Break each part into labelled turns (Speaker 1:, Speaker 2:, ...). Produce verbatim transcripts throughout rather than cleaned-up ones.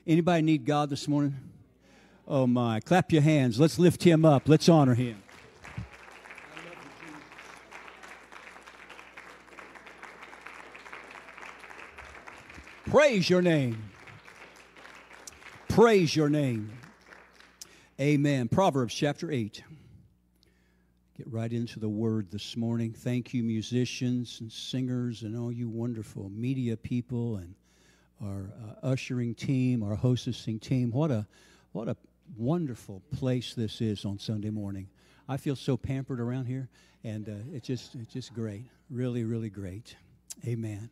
Speaker 1: Anybody need God this morning? Oh, my. Clap your hands. Let's lift him up. Let's honor him. Praise your name. Praise your name. Amen. Proverbs chapter eight. Get right into the word this morning. Thank you, musicians and singers and all you wonderful media people and our uh, ushering team, our hostessing team. What a what a wonderful place this is on Sunday morning. I feel so pampered around here, and uh, it's just it's just great. Really, really great. Amen.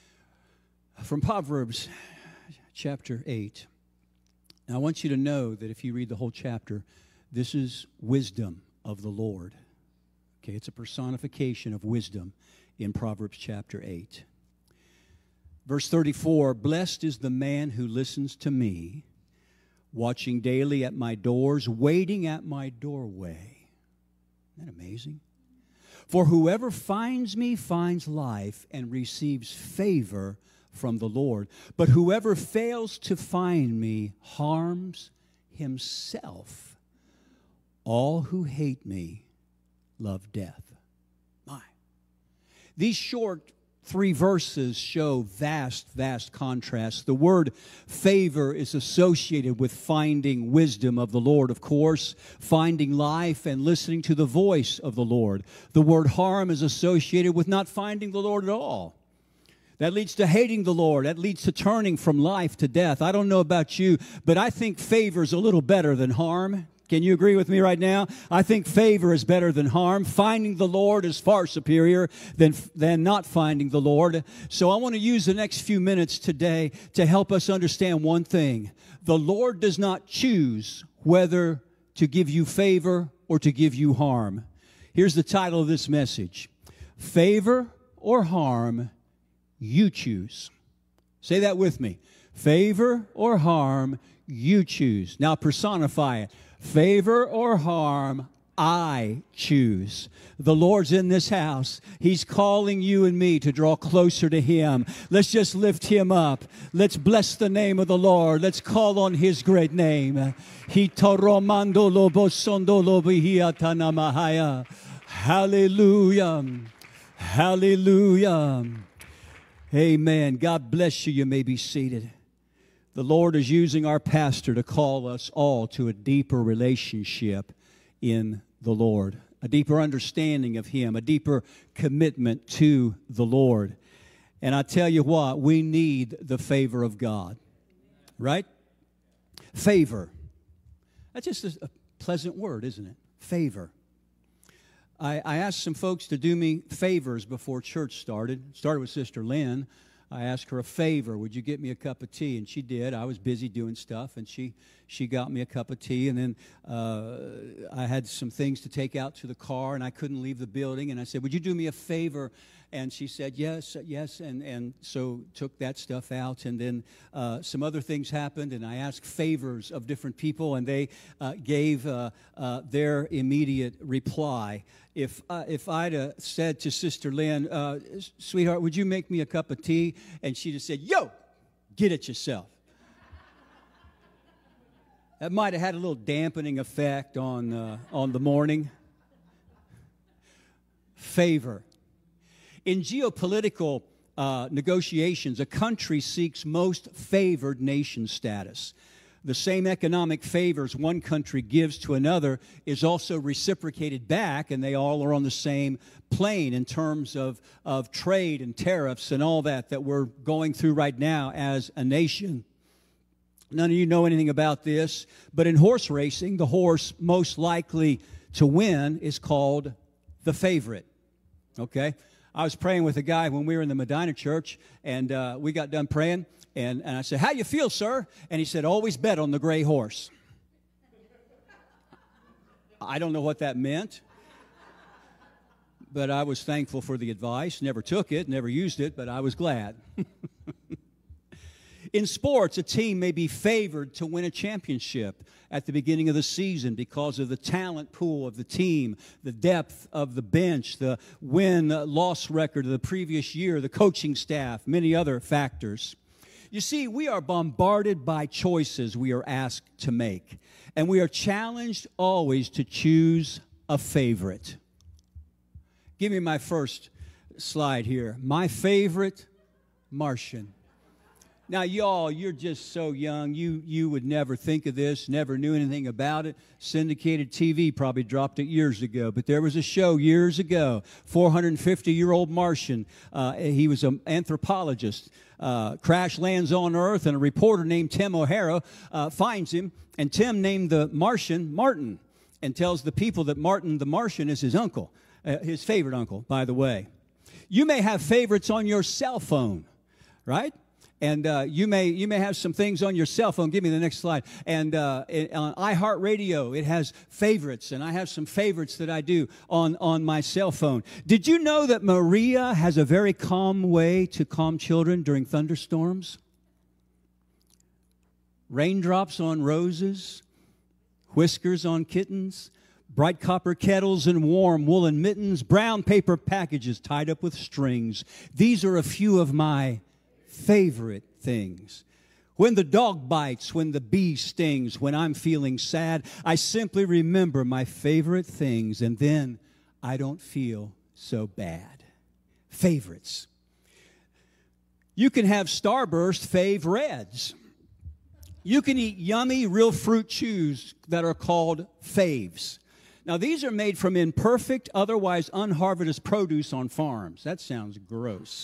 Speaker 1: From Proverbs chapter eight. Now, I want you to know that if you read the whole chapter, this is wisdom of the Lord. Okay, it's a personification of wisdom in Proverbs chapter eight. Verse thirty-four, blessed is the man who listens to me, watching daily at my doors, waiting at my doorway. Isn't that amazing? For whoever finds me finds life and receives favor from the Lord. But whoever fails to find me harms himself. All who hate me love death. My. These short three verses show vast, vast contrast. The word favor is associated with finding wisdom of the Lord, of course, finding life and listening to the voice of the Lord. The word harm is associated with not finding the Lord at all. That leads to hating the Lord. That leads to turning from life to death. I don't know about you, but I think favor is a little better than harm. Can you agree with me right now? I think favor is better than harm. Finding the Lord is far superior than, than not finding the Lord. So I want to use the next few minutes today to help us understand one thing. The Lord does not choose whether to give you favor or to give you harm. Here's the title of this message. Favor or harm, you choose. Say that with me. Favor or harm, you choose. Now personify it. Favor or harm, I choose. The Lord's in this house. He's calling you and me to draw closer to Him. Let's just lift Him up. Let's bless the name of the Lord. Let's call on His great name. Hallelujah. Hallelujah. Amen. God bless you. You may be seated. The Lord is using our pastor to call us all to a deeper relationship in the Lord, a deeper understanding of Him, a deeper commitment to the Lord. And I tell you what, we need the favor of God, right? Favor. That's just a pleasant word, isn't it? Favor. I, I asked some folks to do me favors before church started. Started with Sister Lynn. I asked her a favor. Would you get me a cup of tea? And she did. I was busy doing stuff, and she she got me a cup of tea. And then uh, I had some things to take out to the car, and I couldn't leave the building. And I said, would you do me a favor? And she said, yes, yes. And, and so took that stuff out. And then uh, some other things happened, and I asked favors of different people, and they uh, gave uh, uh, their immediate reply. If uh, if I'd uh, said to Sister Lynn, uh, sweetheart, would you make me a cup of tea? And she'd have said, yo, get it yourself. That might have had a little dampening effect on, uh, on the morning. Favor. In geopolitical uh, negotiations, a country seeks most favored nation status. The same economic favors one country gives to another is also reciprocated back, and they all are on the same plane in terms of, of trade and tariffs and all that that we're going through right now as a nation. None of you know anything about this, but in horse racing, the horse most likely to win is called the favorite. Okay? I was praying with a guy when we were in the Medina church, and uh, we got done praying. And, and I said, how you feel, sir? And he said, always bet on the gray horse. I don't know what that meant, but I was thankful for the advice. Never took it, never used it, but I was glad. In sports, a team may be favored to win a championship at the beginning of the season because of the talent pool of the team, the depth of the bench, the win-loss record of the previous year, the coaching staff, many other factors. You see, we are bombarded by choices we are asked to make, and we are challenged always to choose a favorite. Give me my first slide here. My favorite Martian. Now, y'all, you're just so young. You you would never think of this, never knew anything about it. Syndicated T V probably dropped it years ago. But there was a show years ago, four hundred fifty-year-old Martian. Uh, he was an anthropologist. Uh, crash lands on Earth, and a reporter named Tim O'Hara uh, finds him. And Tim named the Martian Martin and tells the people that Martin the Martian is his uncle, uh, his favorite uncle, by the way. You may have favorites on your cell phone, right? And uh, you may you may have some things on your cell phone. Give me the next slide. And uh, it, on iHeartRadio, it has favorites, and I have some favorites that I do on, on my cell phone. Did you know that Maria has a very calm way to calm children during thunderstorms? Raindrops on roses, whiskers on kittens, bright copper kettles and warm woolen mittens, brown paper packages tied up with strings. These are a few of my favorite things. When the dog bites, when the bee stings, when I'm feeling sad, I simply remember my favorite things, and then I don't feel so bad. Favorites. You can have Starburst Fave Reds. You can eat yummy real fruit chews that are called faves. Now, these are made from imperfect, otherwise unharvested produce on farms. That sounds gross.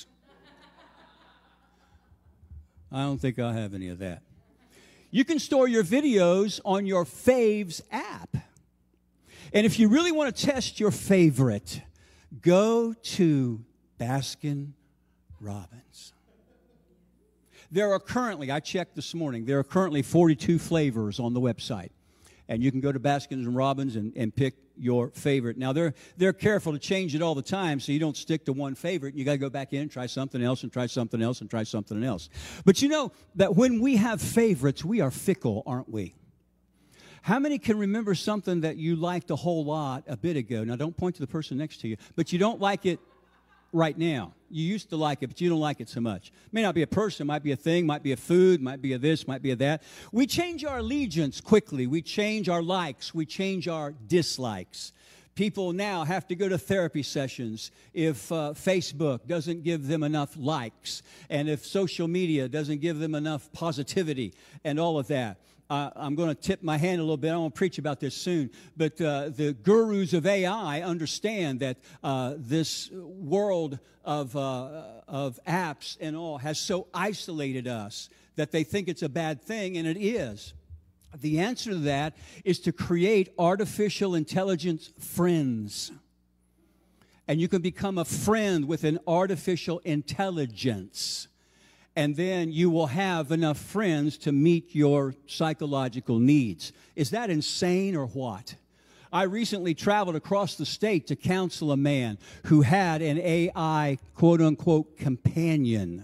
Speaker 1: I don't think I'll have any of that. You can store your videos on your Faves app. And if you really want to test your favorite, go to Baskin Robbins. There are currently, I checked this morning, there are currently forty-two flavors on the website. And you can go to Baskin and Robbins and, and pick your favorite. Now, they're, they're careful to change it all the time, so you don't stick to one favorite. You got to go back in and try something else and try something else and try something else. But you know that when we have favorites, we are fickle, aren't we? How many can remember something that you liked a whole lot a bit ago? Now, don't point to the person next to you, but you don't like it right now. You used to like it, but you don't like it so much. It may not be a person, might be a thing, might be a food, might be a this, might be a that. We change our allegiance quickly. We change our likes. We change our dislikes. People now have to go to therapy sessions if uh, Facebook doesn't give them enough likes, and if social media doesn't give them enough positivity and all of that. Uh, I'm going to tip my hand a little bit. I won't preach about this soon. But uh, the gurus of A I understand that uh, this world of, uh, of apps and all has so isolated us that they think it's a bad thing, and it is. The answer to that is to create artificial intelligence friends. And you can become a friend with an artificial intelligence. And then you will have enough friends to meet your psychological needs. Is that insane or what? I recently traveled across the state to counsel a man who had an A I, quote-unquote, companion.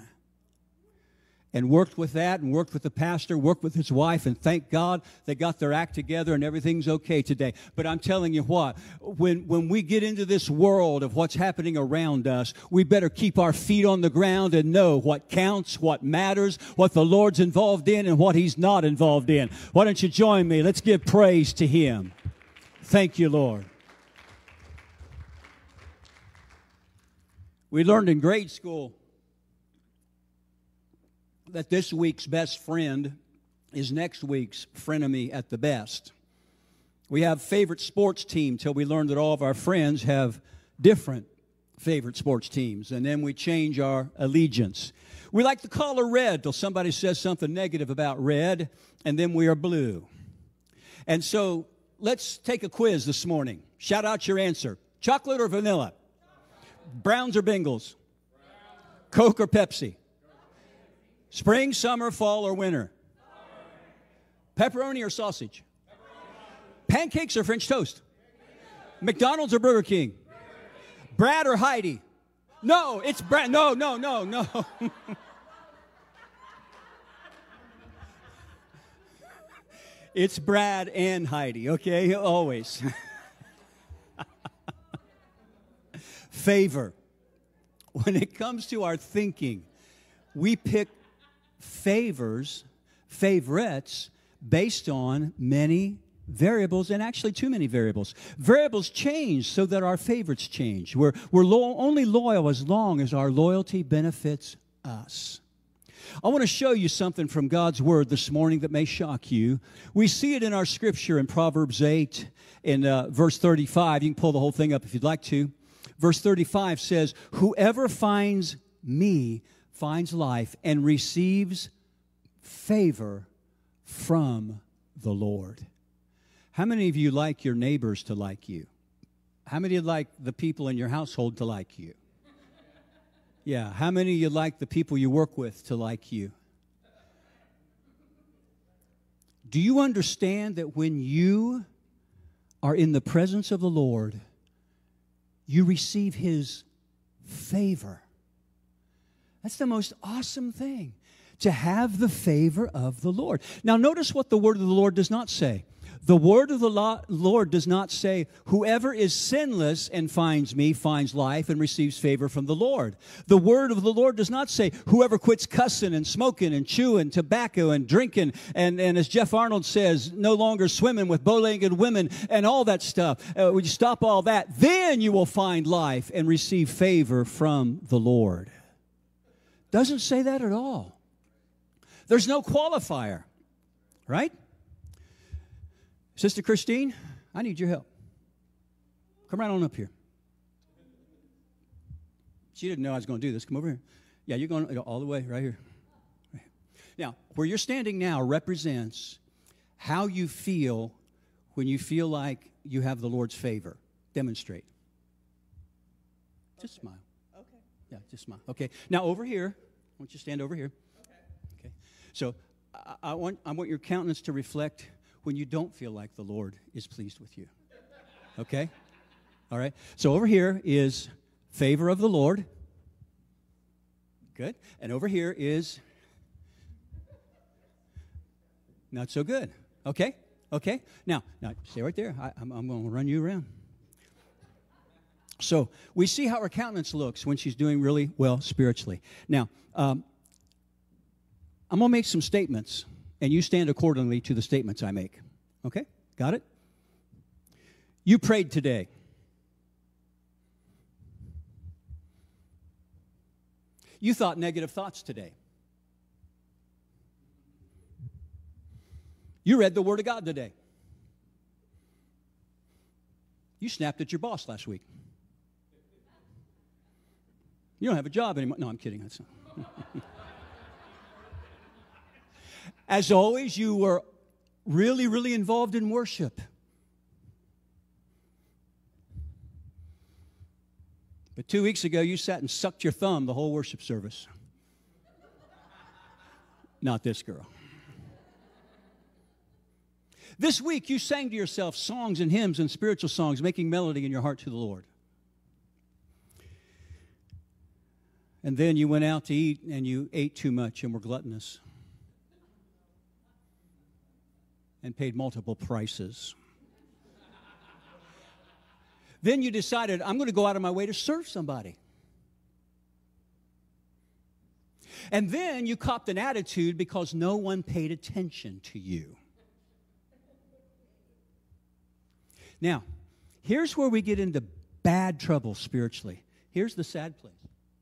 Speaker 1: And worked with that and worked with the pastor, worked with his wife, and thank God they got their act together and everything's okay today. But I'm telling you what, when, when we get into this world of what's happening around us, we better keep our feet on the ground and know what counts, what matters, what the Lord's involved in, and what He's not involved in. Why don't you join me? Let's give praise to Him. Thank you, Lord. We learned in grade school that this week's best friend is next week's frenemy at the best. We have favorite sports team till we learn that all of our friends have different favorite sports teams, and then we change our allegiance. We like the color red till somebody says something negative about red, and then we are blue. And so let's take a quiz this morning. Shout out your answer. Chocolate or vanilla? Browns or Bengals? Coke or Pepsi? Spring, summer, fall, or winter? Summer. Pepperoni or sausage? Pepperoni. Pancakes or French toast? McDonald's or Burger King? Burger King. Brad or Heidi? No, it's Brad. No, no, no, no. It's Brad and Heidi, okay? Always. Favor. When it comes to our thinking, we pick favors, favorites based on many variables, and actually too many variables. Variables change so that our favorites change. We're, we're lo- only loyal as long as our loyalty benefits us. I want to show you something from God's Word this morning that may shock you. We see it in our Scripture in Proverbs eight, in uh, verse thirty-five. You can pull the whole thing up if you'd like to. Verse thirty-five says, "Whoever finds me finds life and receives favor from the Lord." How many of you like your neighbors to like you? How many of you like the people in your household to like you? Yeah, how many of you like the people you work with to like you? Do you understand that when you are in the presence of the Lord, you receive His favor? That's the most awesome thing, to have the favor of the Lord. Now, notice what the word of the Lord does not say. The word of the Lord does not say, "Whoever is sinless and finds me finds life and receives favor from the Lord." The word of the Lord does not say, "Whoever quits cussing and smoking and chewing tobacco and drinking," and, and as Jeff Arnold says, no longer swimming with bow-legged women and all that stuff. Uh, when you stop all that, then you will find life and receive favor from the Lord. Doesn't say that at all. There's no qualifier, right? Sister Christine, I need your help. Come right on up here. She didn't know I was going to do this. Come over here. Yeah, you're going all the way right here. Right. Now, where you're standing now represents how you feel when you feel like you have the Lord's favor. Demonstrate. Just okay. Smile. Okay. Yeah, just smile. Okay. Now, over here, I want you to stand over here. Okay. Okay. So, I, I want I want your countenance to reflect when you don't feel like the Lord is pleased with you. Okay? All right? So over here is favor of the Lord. Good. And over here is not so good. Okay? Okay? Now, now stay right there. I, I'm, I'm going to run you around. So we see how her countenance looks when she's doing really well spiritually. Now, um, I'm going to make some statements, and you stand accordingly to the statements I make. Okay? Got it? You prayed today. You thought negative thoughts today. You read the Word of God today. You snapped at your boss last week. You don't have a job anymore. No, I'm kidding. That's not. As always, you were really, really involved in worship. But two weeks ago, you sat and sucked your thumb the whole worship service. Not this girl. This week, you sang to yourself songs and hymns and spiritual songs, making melody in your heart to the Lord. And then you went out to eat, and you ate too much and were gluttonous. And paid multiple prices. Then you decided, I'm going to go out of my way to serve somebody. And then you copped an attitude because no one paid attention to you. Now, here's where we get into bad trouble spiritually. Here's the sad place.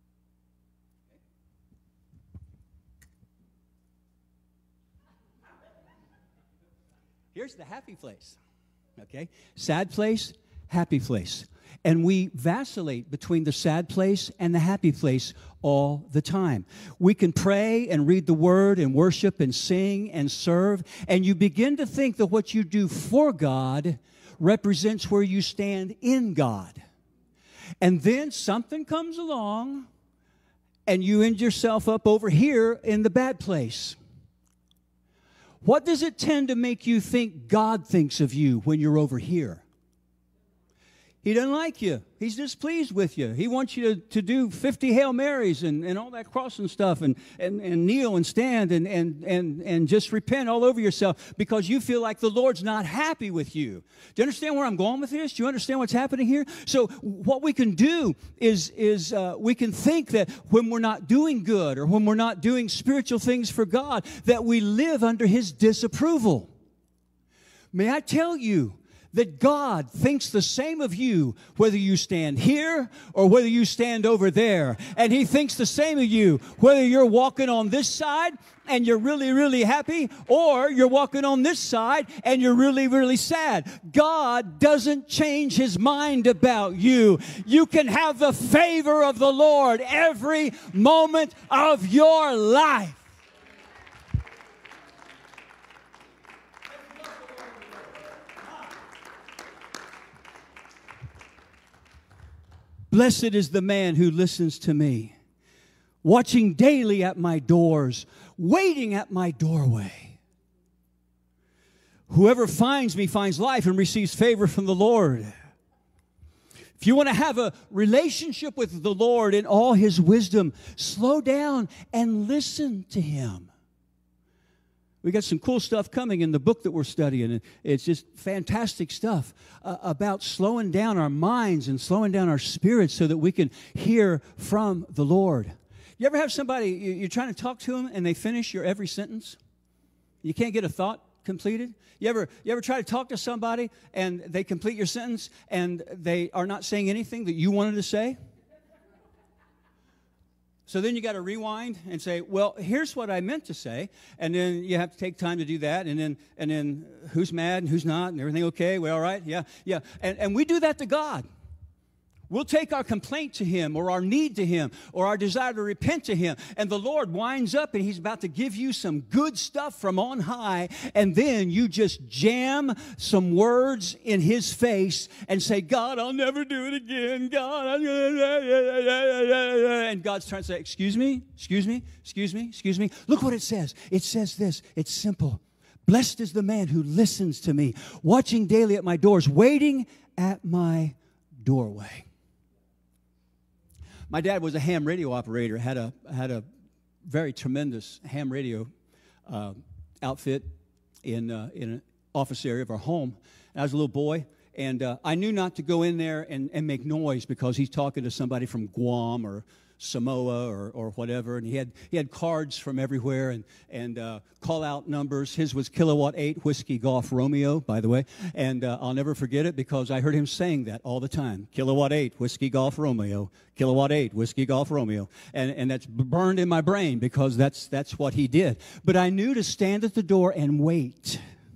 Speaker 1: Here's the happy place, okay? Sad place, happy place. And we vacillate between the sad place and the happy place all the time. We can pray and read the Word and worship and sing and serve, and you begin to think that what you do for God represents where you stand in God. And then something comes along, and you end yourself up over here in the bad place. What does it tend to make you think God thinks of you when you're over here? He doesn't like you. He's displeased with you. He wants you to, to do fifty Hail Marys and, and all that crossing stuff and, and, and kneel and stand and, and, and, and just repent all over yourself because you feel like the Lord's not happy with you. Do you understand where I'm going with this? Do you understand what's happening here? So what we can do is, is uh, we can think that when we're not doing good or when we're not doing spiritual things for God, that we live under His disapproval. May I tell you, that God thinks the same of you, whether you stand here or whether you stand over there. And He thinks the same of you, whether you're walking on this side and you're really, really happy, or you're walking on this side and you're really, really sad. God doesn't change His mind about you. You can have the favor of the Lord every moment of your life. Blessed is the man who listens to me, watching daily at my doors, waiting at my doorway. Whoever finds me finds life and receives favor from the Lord. If you want to have a relationship with the Lord in all His wisdom, slow down and listen to Him. We got some cool stuff coming in the book that we're studying. And it's just fantastic stuff uh, about slowing down our minds and slowing down our spirits so that we can hear from the Lord. You ever have somebody, you're trying to talk to them and they finish your every sentence? You can't get a thought completed? You ever, you ever try to talk to somebody and they complete your sentence and they are not saying anything that you wanted to say? So then you got to rewind and say, well, here's what I meant to say. And then you have to take time to do that. And then, and then who's mad and who's not and everything okay? We all right? Yeah, yeah. And, and we do that to God. We'll take our complaint to Him or our need to Him or our desire to repent to Him. And the Lord winds up and He's about to give you some good stuff from on high. And then you just jam some words in His face and say, God, I'll never do it again. God, I'm gonna... And God's trying to say, excuse me, excuse me, excuse me, excuse me. Look what it says. It says this. It's simple. Blessed is the man who listens to me, watching daily at my doors, waiting at my doorway. My dad was a ham radio operator, had a had a very tremendous ham radio uh, outfit in uh, in an office area of our home. And I was a little boy, and uh, I knew not to go in there and, and make noise because he's talking to somebody from Guam or Samoa or, or whatever, and he had he had cards from everywhere and and uh, call out numbers. His was Kilowatt eight Whiskey Golf Romeo, by the way, and uh, I'll never forget it because I heard him saying that all the time. Kilowatt eight Whiskey Golf Romeo, Kilowatt eight Whiskey Golf Romeo, and and that's burned in my brain because that's that's what he did. But I knew to stand at the door and wait.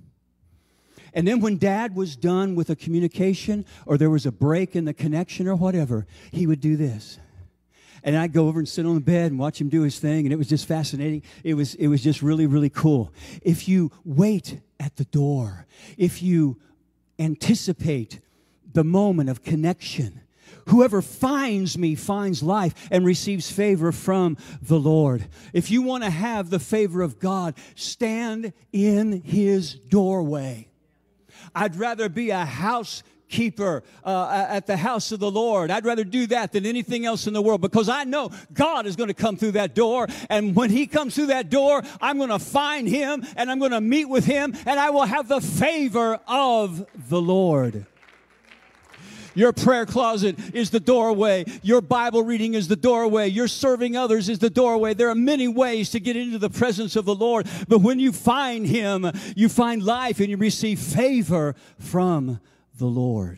Speaker 1: And then when Dad was done with a communication or there was a break in the connection or whatever, he would do this. And I'd go over and sit on the bed and watch him do his thing, and it was just fascinating. It was, it was just really, really cool. If you wait at the door, if you anticipate the moment of connection, whoever finds me finds life and receives favor from the Lord. If you want to have the favor of God, stand in His doorway. I'd rather be a house keeper uh, at the house of the Lord. I'd rather do that than anything else in the world because I know God is going to come through that door. And when He comes through that door, I'm going to find Him and I'm going to meet with Him and I will have the favor of the Lord. Your prayer closet is the doorway. Your Bible reading is the doorway. Your serving others is the doorway. There are many ways to get into the presence of the Lord. But when you find Him, you find life and you receive favor from the Lord.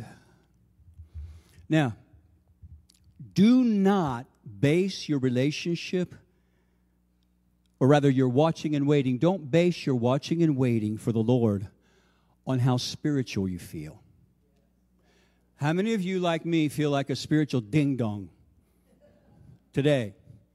Speaker 1: Now, do not base your relationship, or rather your watching and waiting, don't base your watching and waiting for the Lord on how spiritual you feel. How many of you, like me, feel like a spiritual ding-dong today?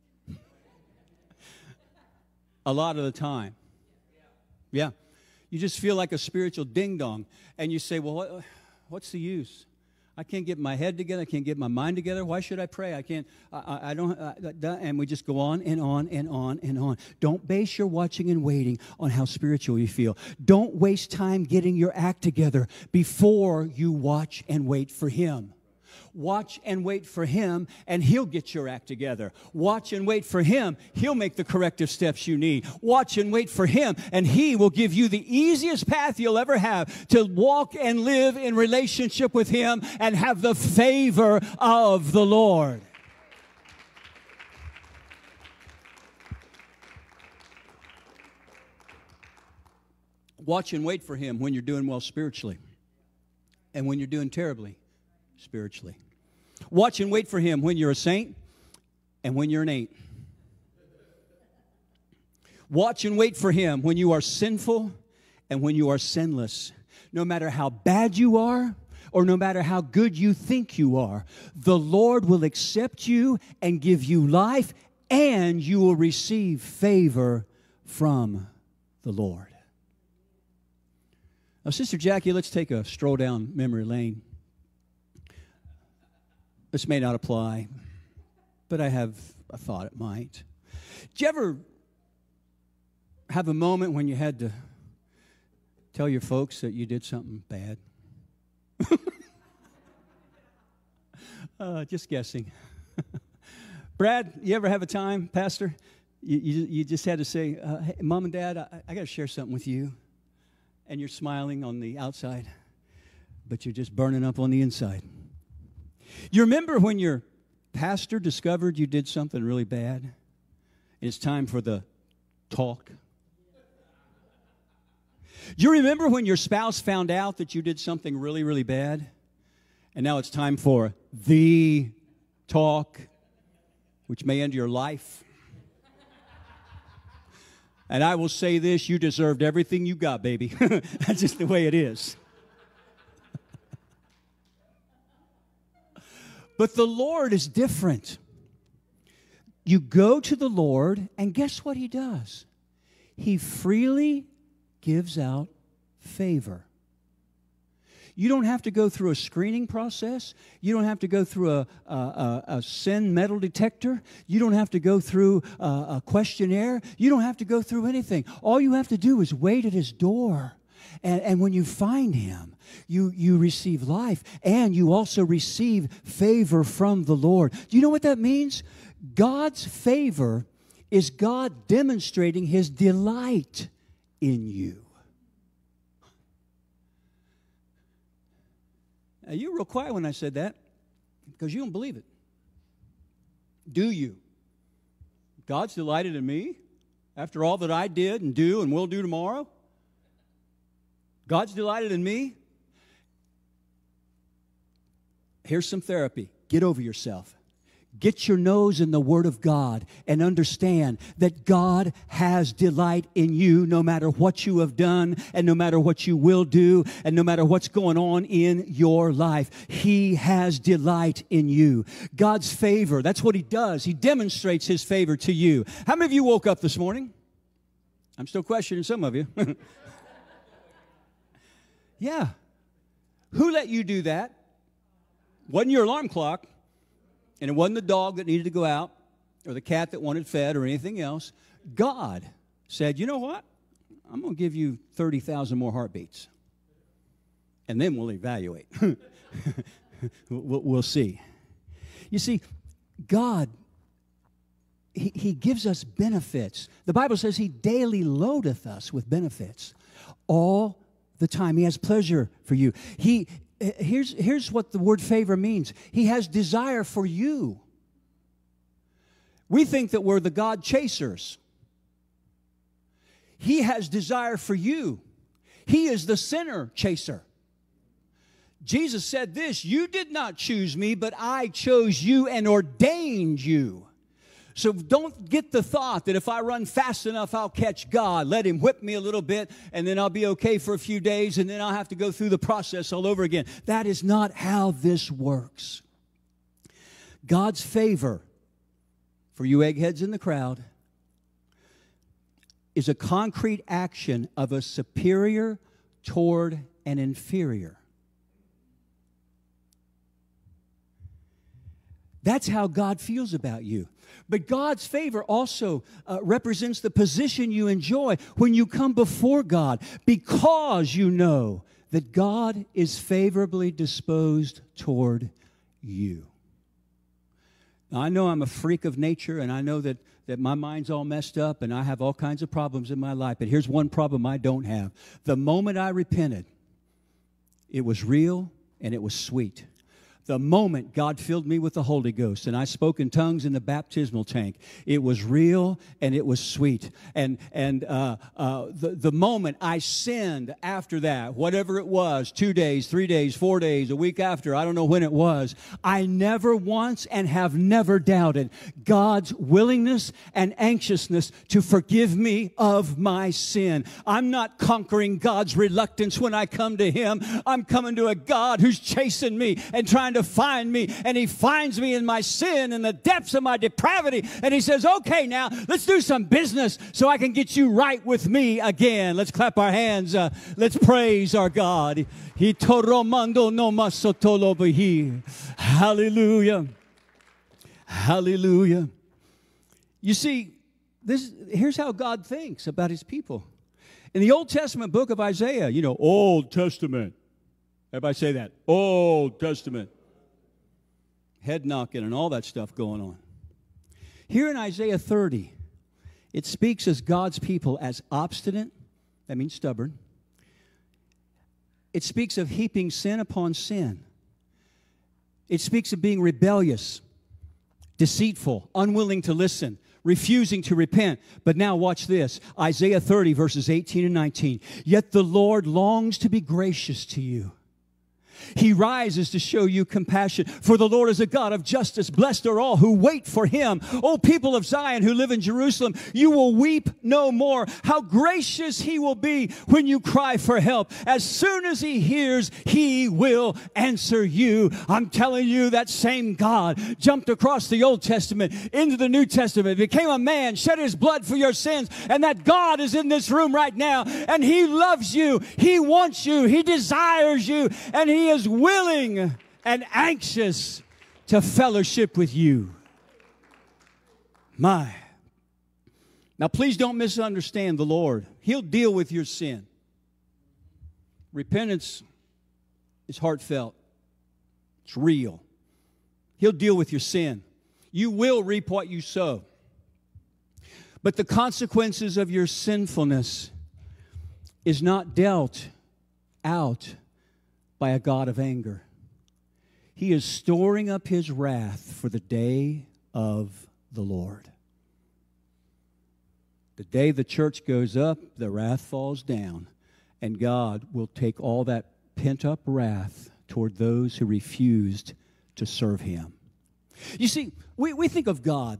Speaker 1: A lot of the time. Yeah. You just feel like a spiritual ding-dong. And you say, well, what, what's the use? I can't get my head together. I can't get my mind together. Why should I pray? I can't, I, I don't, I, and we just go on and on and on and on. Don't base your watching and waiting on how spiritual you feel. Don't waste time getting your act together before you watch and wait for Him. Watch and wait for Him, and He'll get your act together. Watch and wait for Him. He'll make the corrective steps you need. Watch and wait for Him, and He will give you the easiest path you'll ever have to walk and live in relationship with Him and have the favor of the Lord. Watch and wait for Him when you're doing well spiritually and when you're doing terribly spiritually. Watch and wait for Him when you're a saint and when you're an ain't. Watch and wait for Him when you are sinful and when you are sinless. No matter how bad you are or no matter how good you think you are, the Lord will accept you and give you life, and you will receive favor from the Lord. Now, Sister Jackie, let's take a stroll down memory lane. This may not apply, but I have a thought it might. Did you ever have a moment when you had to tell your folks that you did something bad? uh, just guessing. Brad, you ever have a time, Pastor, you, you, you just had to say, uh, hey, Mom and Dad, I, I got to share something with you. And you're smiling on the outside, but you're just burning up on the inside. You remember when your pastor discovered you did something really bad? And it's time for the talk. You remember when your spouse found out that you did something really, really bad? And now it's time for the talk, which may end your life. And I will say this, you deserved everything you got, baby. That's just the way it is. But the Lord is different. You go to the Lord, and guess what He does? He freely gives out favor. You don't have to go through a screening process. You don't have to go through a, a, a, a sin metal detector. You don't have to go through a, a questionnaire. You don't have to go through anything. All you have to do is wait at His door. And, and when you find Him, you, you receive life, and you also receive favor from the Lord. Do you know what that means? God's favor is God demonstrating His delight in you. Now, you were real quiet when I said that because you don't believe it. Do you? God's delighted in me after all that I did and do and will do tomorrow? God's delighted in me? Here's some therapy. Get over yourself. Get your nose in the Word of God and understand that God has delight in you no matter what you have done and no matter what you will do and no matter what's going on in your life. He has delight in you. God's favor, that's what He does. He demonstrates His favor to you. How many of you woke up this morning? I'm still questioning some of you. Yeah. Who let you do that? Wasn't your alarm clock. And it wasn't the dog that needed to go out or the cat that wanted fed or anything else. God said, you know what? I'm going to give you thirty thousand more heartbeats. And then we'll evaluate. We'll see. You see, God, he, he gives us benefits. The Bible says He daily loadeth us with benefits all the time. He has pleasure for you. He Here's, here's what the word favor means. He has desire for you. We think that we're the God chasers. He has desire for you. He is the sinner chaser. Jesus said this, you did not choose me, but I chose you and ordained you. So don't get the thought that if I run fast enough, I'll catch God. Let Him whip me a little bit, and then I'll be okay for a few days, and then I'll have to go through the process all over again. That is not how this works. God's favor, for you eggheads in the crowd, is a concrete action of a superior toward an inferior. That's how God feels about you. But God's favor also uh, represents the position you enjoy when you come before God, because you know that God is favorably disposed toward you. Now, I know I'm a freak of nature, and I know that, that my mind's all messed up, and I have all kinds of problems in my life. But here's one problem I don't have. The moment I repented, it was real and it was sweet. The moment God filled me with the Holy Ghost and I spoke in tongues in the baptismal tank, it was real and it was sweet. And and uh, uh, the, the moment I sinned after that, whatever it was, two days, three days, four days, a week after, I don't know when it was, I never once and have never doubted God's willingness and anxiousness to forgive me of my sin. I'm not conquering God's reluctance when I come to Him. I'm coming to a God who's chasing me and trying to find me, and He finds me in my sin and the depths of my depravity, and He says, okay, now let's do some business so I can get you right with me again. Let's clap our hands. Uh, let's praise our God. Hallelujah. Hallelujah. You see, this here's how God thinks about His people. In the Old Testament book of Isaiah, you know, Old Testament. Everybody say that. Old Testament. Head knocking and all that stuff going on. Here in Isaiah thirty, it speaks as God's people as obstinate, that means stubborn. It speaks of heaping sin upon sin. It speaks of being rebellious, deceitful, unwilling to listen, refusing to repent. But now watch this. Isaiah thirty, verses eighteen and nineteen. Yet the Lord longs to be gracious to you. He rises to show you compassion. For the Lord is a God of justice. Blessed are all who wait for Him. O people of Zion who live in Jerusalem, you will weep no more. How gracious He will be when you cry for help. As soon as He hears, He will answer you. I'm telling you, that same God jumped across the Old Testament into the New Testament, became a man, shed His blood for your sins, and that God is in this room right now, and He loves you. He wants you. He desires you, and He is willing and anxious to fellowship with you. My. Now, please don't misunderstand the Lord. He'll deal with your sin. Repentance is heartfelt. It's real. He'll deal with your sin. You will reap what you sow. But the consequences of your sinfulness is not dealt out by a God of anger. He is storing up His wrath for the day of the Lord. The day the church goes up, the wrath falls down, and God will take all that pent-up wrath toward those who refused to serve Him. You see, we, we think of God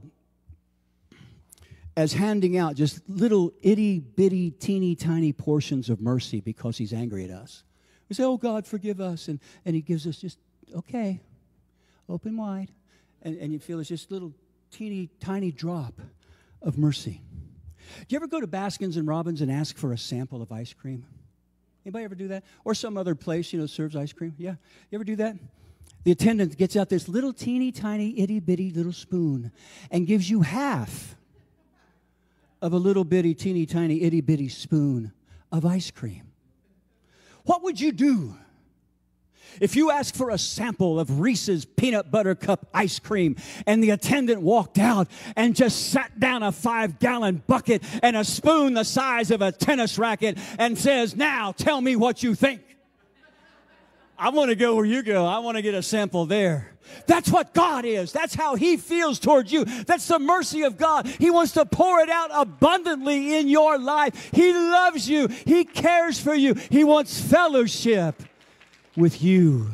Speaker 1: as handing out just little itty-bitty, teeny-tiny portions of mercy because He's angry at us. We say, oh, God, forgive us. And, and He gives us just, okay, open wide. And, and you feel it's just a little teeny, tiny drop of mercy. Do you ever go to Baskins and Robbins and ask for a sample of ice cream? Anybody ever do that? Or some other place, you know, serves ice cream? Yeah. You ever do that? The attendant gets out this little teeny, tiny, itty-bitty little spoon and gives you half of a little bitty, teeny, tiny, itty-bitty spoon of ice cream. What would you do if you asked for a sample of Reese's peanut butter cup ice cream and the attendant walked out and just sat down a five-gallon bucket and a spoon the size of a tennis racket and says, now tell me what you think? I want to go where you go. I want to get a sample there. That's what God is. That's how He feels towards you. That's the mercy of God. He wants to pour it out abundantly in your life. He loves you. He cares for you. He wants fellowship with you.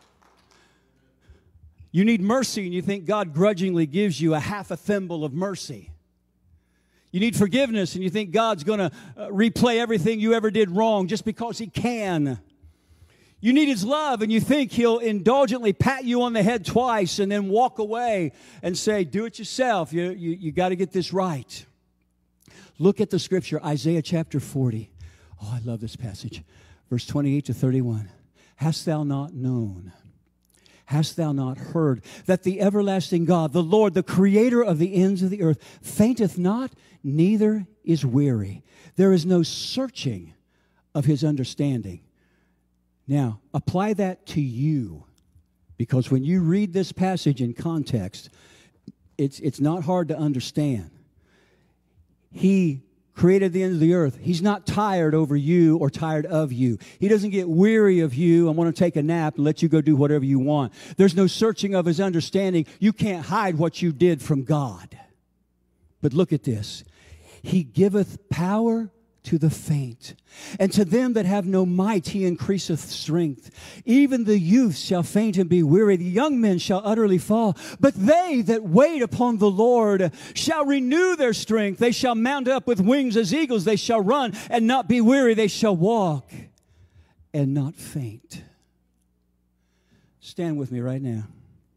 Speaker 1: You need mercy, and you think God grudgingly gives you a half a thimble of mercy. You need forgiveness, and you think God's going to uh, replay everything you ever did wrong just because He can. You need His love, and you think He'll indulgently pat you on the head twice and then walk away and say, do it yourself. You, you, you got to get this right. Look at the scripture, Isaiah chapter forty. Oh, I love this passage. Verse twenty-eight to thirty-one. Hast thou not known, hast thou not heard, that the everlasting God, the Lord, the creator of the ends of the earth, fainteth not, neither is weary. There is no searching of His understanding. Now, apply that to you Because when you read this passage in context, it's, it's not hard to understand. He created the end of the earth. He's not tired over you or tired of you. He doesn't get weary of you and want to take a nap and let you go do whatever you want. There's no searching of his understanding. You can't hide what you did from God. But look at this. He giveth power to the faint, and to them that have no might he increaseth strength. Even the youth shall faint and be weary, the young men shall utterly fall. But they that wait upon the Lord shall renew their strength. They shall mount up with wings as eagles. They shall run and not be weary. They shall walk and not faint. Stand with me right now.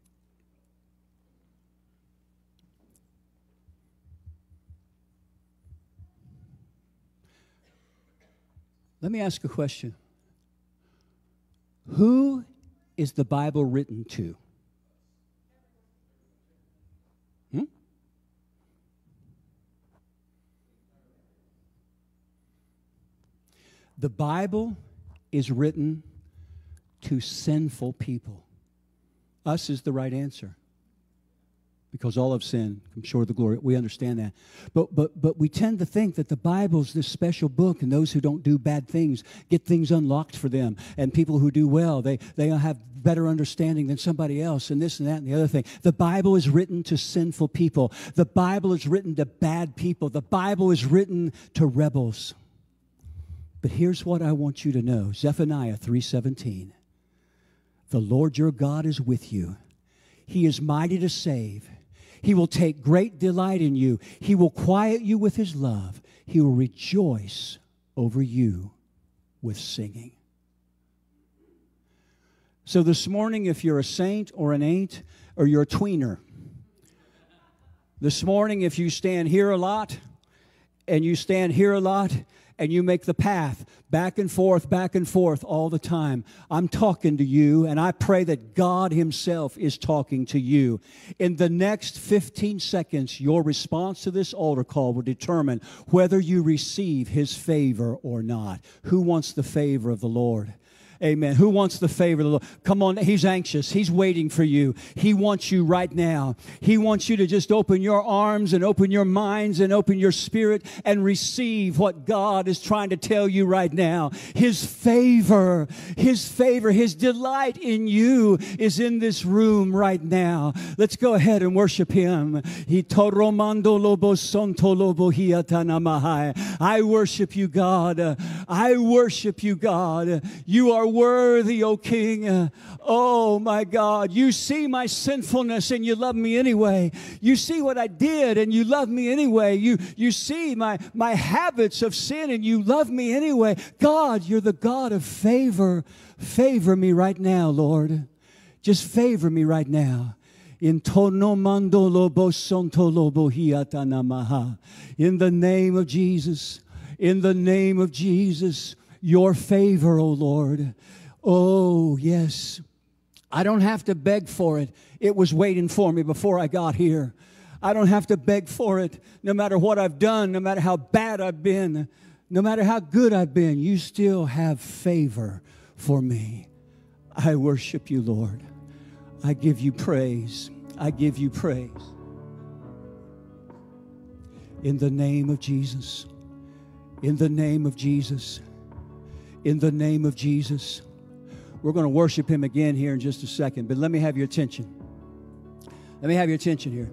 Speaker 1: Let me ask a question. Who is the Bible written to? Hmm? The Bible is written to sinful people. Us is the right answer. Because all have sinned, come short of the glory. We understand that. But but but we tend to think that the Bible's this special book, and those who don't do bad things get things unlocked for them. And people who do well, they, they have better understanding than somebody else, and this and that and the other thing. The Bible is written to sinful people. The Bible is written to bad people. The Bible is written to rebels. But here's what I want you to know. Zephaniah three seventeen. The Lord your God is with you. He is mighty to save. He will take great delight in you. He will quiet you with his love. He will rejoice over you with singing. So this morning, if you're a saint or an ain't, or you're a tweener, this morning, if you stand here a lot, and you stand here a lot, and you make the path back and forth, back and forth all the time, I'm talking to you, and I pray that God himself is talking to you. In the next fifteen seconds, your response to this altar call will determine whether you receive his favor or not. Who wants the favor of the Lord? Amen. Who wants the favor of the Lord? Come on, he's anxious. He's waiting for you. He wants you right now. He wants you to just open your arms and open your minds and open your spirit and receive what God is trying to tell you right now. His favor, his favor, his delight in you is in this room right now. Let's go ahead and worship him. I worship you, God. I worship you, God. You are worthy, O King. Oh, my God. You see my sinfulness and you love me anyway. You see what I did and you love me anyway. You, you see my, my habits of sin and you love me anyway. God, you're the God of favor. Favor me right now, Lord. Just favor me right now. In In the name of Jesus. In the name of Jesus. Your favor, O Lord. Oh, yes. I don't have to beg for it. It was waiting for me before I got here. I don't have to beg for it. No matter what I've done, no matter how bad I've been, no matter how good I've been, you still have favor for me. I worship you, Lord. I give you praise. I give you praise. In the name of Jesus. In the name of Jesus. In the name of Jesus. We're going to worship him again here in just a second, but let me have your attention. Let me have your attention here.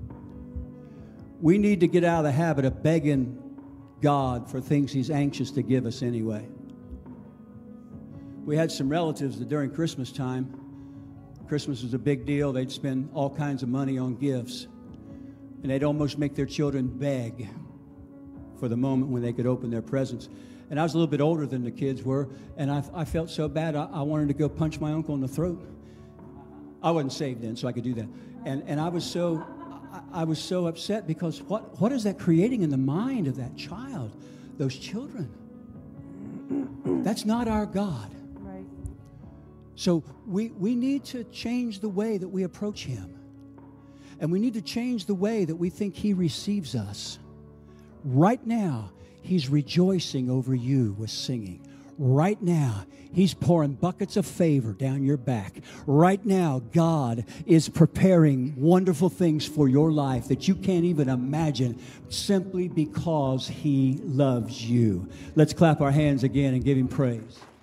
Speaker 1: We need to get out of the habit of begging God for things he's anxious to give us anyway. We had some relatives that during Christmas time, Christmas was a big deal. They'd spend all kinds of money on gifts, and they'd almost make their children beg for the moment when they could open their presents. And I was a little bit older than the kids were, and I, I felt so bad, I, I wanted to go punch my uncle in the throat. I wasn't saved then, so I could do that. And and I was so I, I was so upset because what, what is that creating in the mind of that child, those children? That's not our God.
Speaker 2: Right.
Speaker 1: So we, we need to change the way that we approach him. And we need to change the way that we think he receives us. Right now, he's rejoicing over you with singing. Right now, He's pouring buckets of favor down your back. Right now, God is preparing wonderful things for your life that you can't even imagine simply because He loves you. Let's clap our hands again and give Him praise.